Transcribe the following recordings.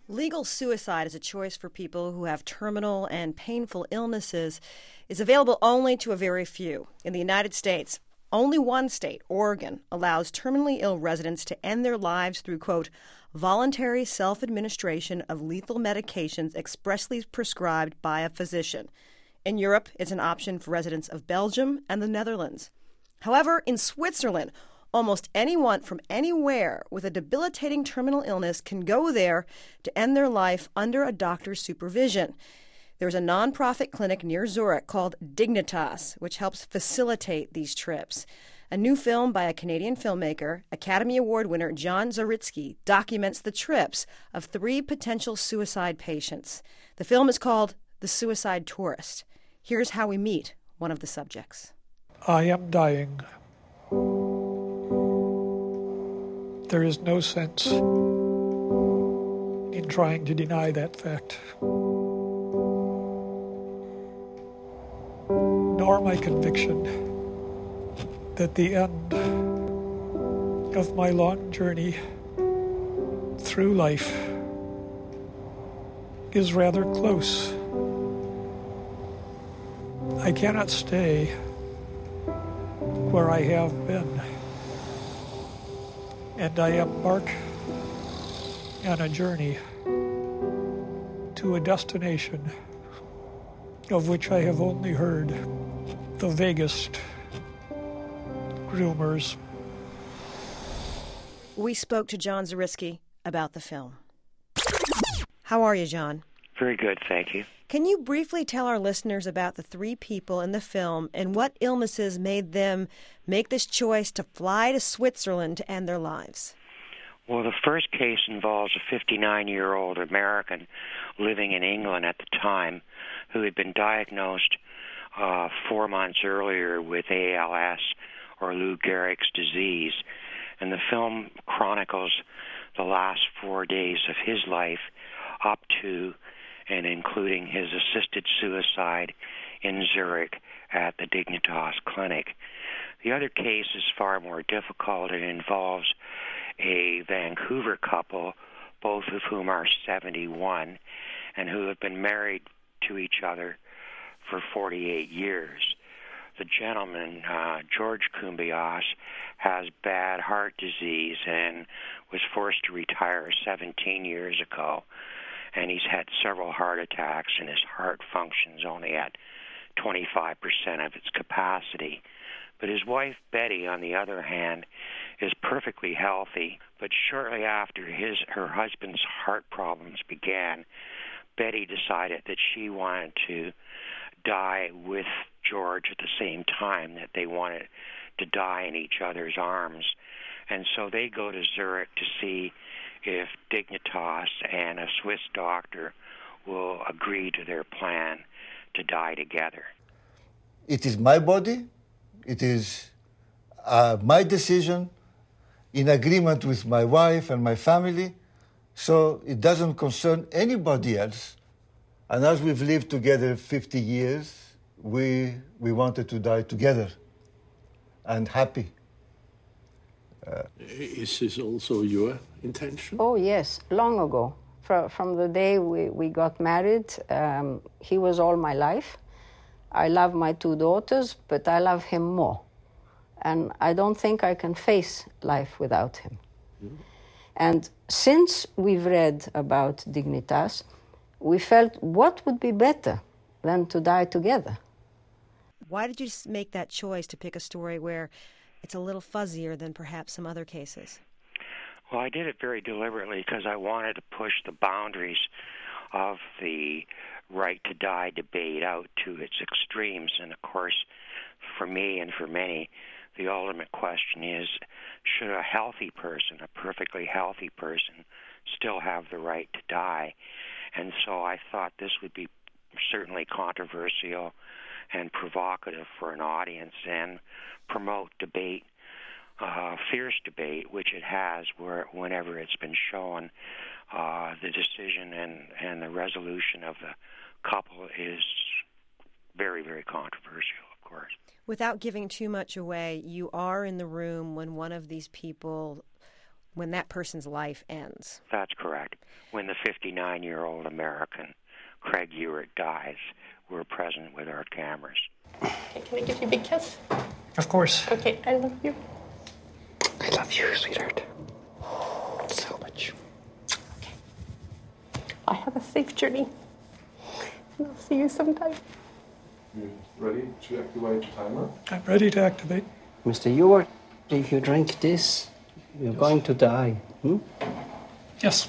Legal suicide as a choice for people who have terminal and painful illnesses is available only to a very few. In the United States, only one state, Oregon, allows terminally ill residents to end their lives through, quote, voluntary self-administration of lethal medications expressly prescribed by a physician. In Europe, it's an option for residents of Belgium and the Netherlands. However, in Switzerland, almost anyone from anywhere with a debilitating terminal illness can go there to end their life under a doctor's supervision. There's a nonprofit clinic near Zurich called Dignitas, which helps facilitate these trips. A new film by a Canadian filmmaker, Academy Award winner John Zaritsky, documents the trips of 3 potential suicide patients. The film is called The Suicide Tourist. Here's how we meet one of the subjects. I am dying. There is no sense in trying to deny that fact, nor my conviction that the end of my long journey through life is rather close. I cannot stay where I have been, and I embark on a journey to a destination of which I have only heard the vaguest rumors. We spoke to John Zaritsky about the film. How are you, John? Very good, thank you. Can you briefly tell our listeners about the 3 people in the film and what illnesses made them make this choice to fly to Switzerland to end their lives? Well, the first case involves a 59-year-old American living in England at the time who had been diagnosed 4 months earlier with ALS, or Lou Gehrig's disease. And the film chronicles the last 4 days of his life up to and including his assisted suicide in Zurich at the Dignitas Clinic. The other case is far more difficult. It involves a Vancouver couple, both of whom are 71, and who have been married to each other for 48 years. The gentleman, George Kumbias, has bad heart disease and was forced to retire 17 years ago. And he's had several heart attacks, and his heart functions only at 25% of its capacity. But his wife, Betty, on the other hand, is perfectly healthy. But shortly after her husband's heart problems began, Betty decided that she wanted to die with George at the same time, that they wanted to die in each other's arms. And so they go to Zurich to see if Dignitas and a Swiss doctor will agree to their plan to die together. It is my body. It is my decision in agreement with my wife and my family. So it doesn't concern anybody else. And as we've lived together 50 years, we wanted to die together and happy. Is this also your intention? Oh, yes, long ago. From the day we got married, he was all my life. I love my 2 daughters, but I love him more. And I don't think I can face life without him. Mm. And since we've read about Dignitas, we felt what would be better than to die together. Why did you make that choice to pick a story where it's a little fuzzier than perhaps some other cases? Well, I did it very deliberately because I wanted to push the boundaries of the right to die debate out to its extremes. And of course, for me and for many, the ultimate question is, should a healthy person, a perfectly healthy person, still have the right to die? And so I thought this would be certainly controversial and provocative for an audience and promote debate, fierce debate, which it has whenever it's been shown. The decision and the resolution of the couple is very, very controversial, of course. Without giving too much away, you are in the room when one of these people when that person's life ends. That's correct. When the 59-year-old American, Craig Ewert, dies, we're present with our cameras. Okay, can I give you a big kiss? Of course. Okay, I love you. I love you, sweetheart. So much. Okay. I have a safe journey. And I'll see you sometime. You ready to activate the timer? I'm ready to activate. Mr. Ewert, if you drink this, you're going to die. Yes.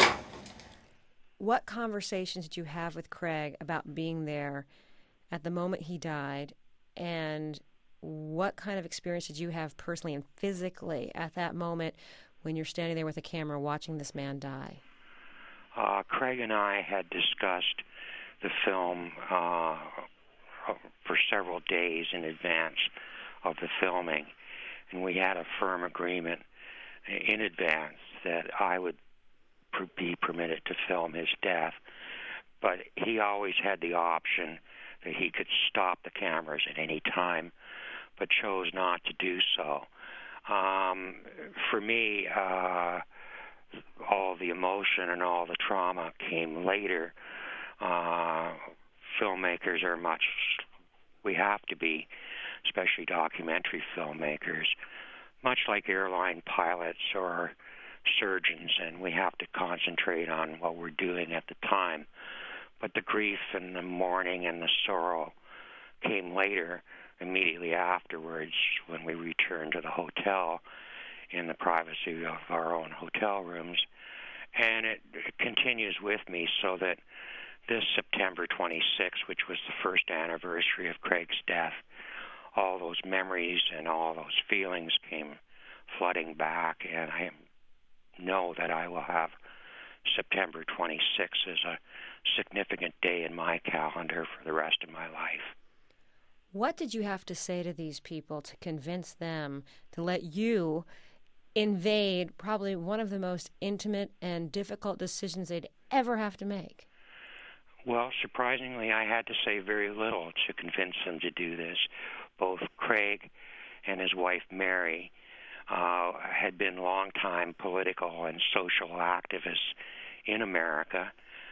What conversations did you have with Craig about being there at the moment he died, and what kind of experience did you have personally and physically at that moment when you're standing there with a camera watching this man die? Craig and I had discussed the film for several days in advance of the filming, and we had a firm agreement in advance that I would be permitted to film his death, but he always had the option that he could stop the cameras at any time, but chose not to do so. For me, all the emotion and all the trauma came later. Filmmakers are we have to be, especially documentary filmmakers, much like airline pilots or surgeons, and we have to concentrate on what we're doing at the time. But the grief and the mourning and the sorrow came later, immediately afterwards, when we returned to the hotel in the privacy of our own hotel rooms. And it continues with me, so that this September 26th, which was the first anniversary of Craig's death, all those memories and all those feelings came flooding back, and I know that I will have September 26th as a significant day in my calendar for the rest of my life. What did you have to say to these people to convince them to let you invade probably one of the most intimate and difficult decisions they'd ever have to make? Well, surprisingly, I had to say very little to convince them to do this. Both Craig and his wife, Mary, had been longtime political and social activists in America.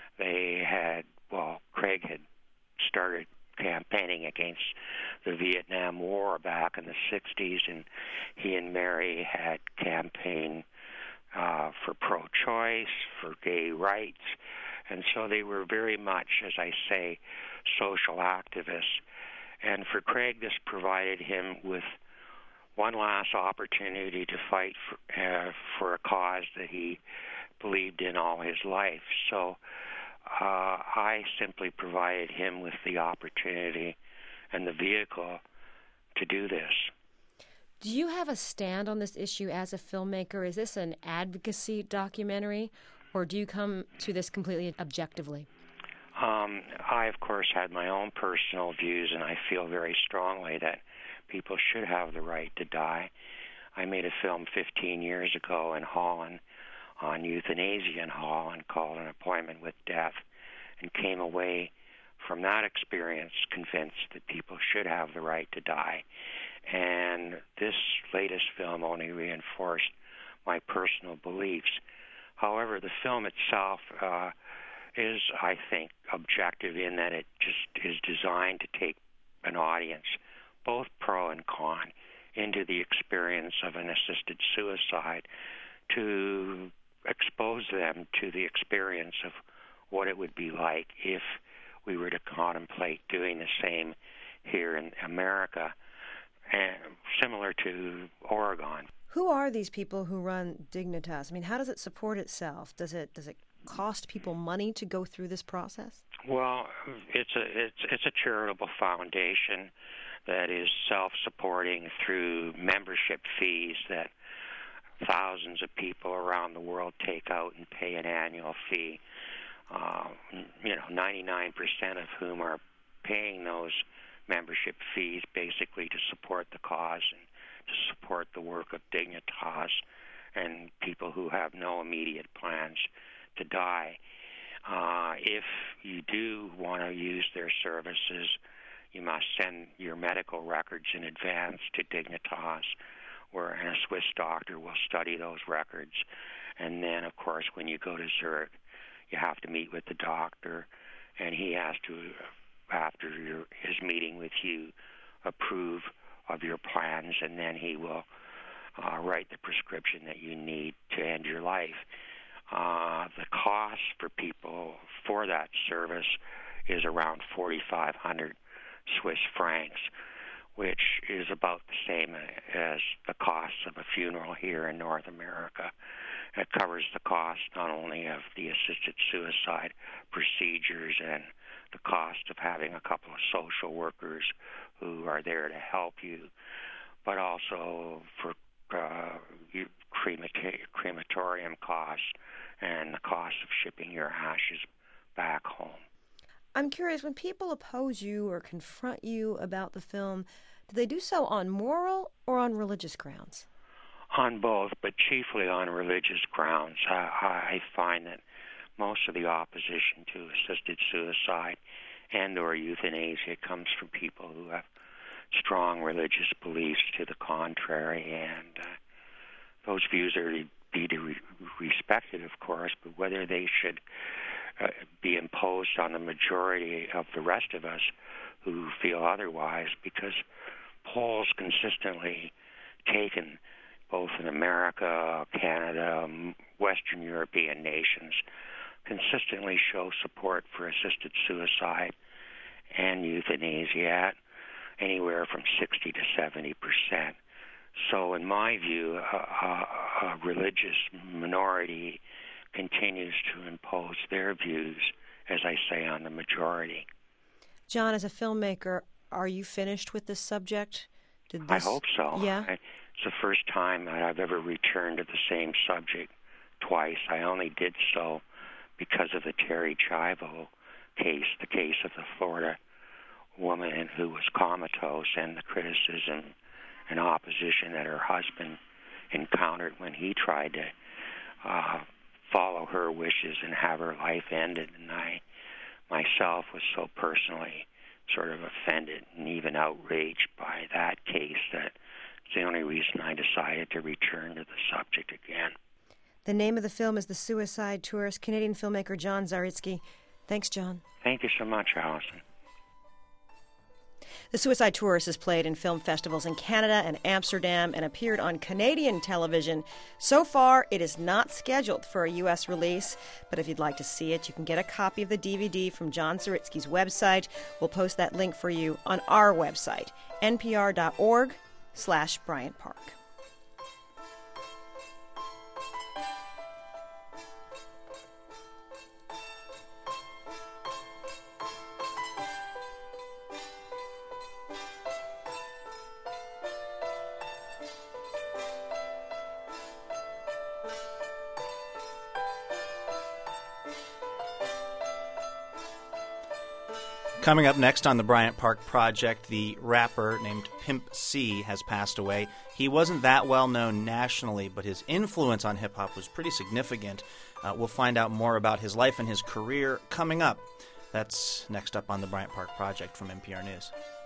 Craig had started campaigning against the Vietnam War back in the 60s, and he and Mary had campaigned for pro-choice, for gay rights, and so they were very much, as I say, social activists. And for Craig, this provided him with one last opportunity to fight for a cause that he believed in all his life. So I simply provided him with the opportunity and the vehicle to do this. Do you have a stand on this issue as a filmmaker? Is this an advocacy documentary, or do you come to this completely objectively? I, of course, had my own personal views, and I feel very strongly that people should have the right to die. I made a film 15 years ago in Holland on euthanasia in Holland called An Appointment with Death, and came away from that experience convinced that people should have the right to die. And this latest film only reinforced my personal beliefs. However, the film itself is, I think, objective in that it just is designed to take an audience, both pro and con, into the experience of an assisted suicide, to expose them to the experience of what it would be like if we were to contemplate doing the same here in America, and similar to Oregon. Who are these people who run Dignitas? I mean, how does it support itself? Does it cost people money to go through this process? Well, it's a charitable foundation that is self-supporting through membership fees that thousands of people around the world take out and pay an annual fee. 99% of whom are paying those membership fees basically to support the cause and to support the work of Dignitas and people who have no immediate plans to die. If you do want to use their services, you must send your medical records in advance to Dignitas, and a Swiss doctor will study those records. And then, of course, when you go to Zurich, you have to meet with the doctor, and he has to, after his meeting with you, approve of your plans, and then he will write the prescription that you need to end your life. The cost for people for that service is around 4,500 Swiss francs, which is about the same as the cost of a funeral here in North America. It covers the cost not only of the assisted suicide procedures and the cost of having a couple of social workers who are there to help you, but also for crematorium costs and the cost of shipping your ashes back home. I'm curious, when people oppose you or confront you about the film, do they do so on moral or on religious grounds? On both, but chiefly on religious grounds. I find that most of the opposition to assisted suicide and or euthanasia comes from people who have strong religious beliefs to the contrary, and those views are to be respected, of course, but whether they should be imposed on the majority of the rest of us who feel otherwise, because polls consistently taken both in America, Canada, Western European nations, consistently show support for assisted suicide and euthanasia at anywhere from 60 to 70%. So in my view, a religious minority continues to impose their views, as I say, on the majority. John, as a filmmaker, are you finished with this subject? I hope so. Yeah? It's the first time that I've ever returned to the same subject twice. I only did so because of the Terry Chivo case, the case of the Florida woman who was comatose, and the criticism and opposition that her husband encountered when he tried to follow her wishes and have her life ended. And I myself was so personally sort of offended and even outraged by that case that it's the only reason I decided to return to the subject again. The name of the film is The Suicide Tourist. Canadian filmmaker John Zaritsky. Thanks, John. Thank you so much, Allison. The Suicide Tourist is played in film festivals in Canada and Amsterdam and appeared on Canadian television. So far, it is not scheduled for a U.S. release, but if you'd like to see it, you can get a copy of the DVD from John Zaritsky's website. We'll post that link for you on our website, npr.org/Bryant Park. Coming up next on the Bryant Park Project, the rapper named Pimp C has passed away. He wasn't that well known nationally, but his influence on hip-hop was pretty significant. We'll find out more about his life and his career coming up. That's next up on the Bryant Park Project from NPR News.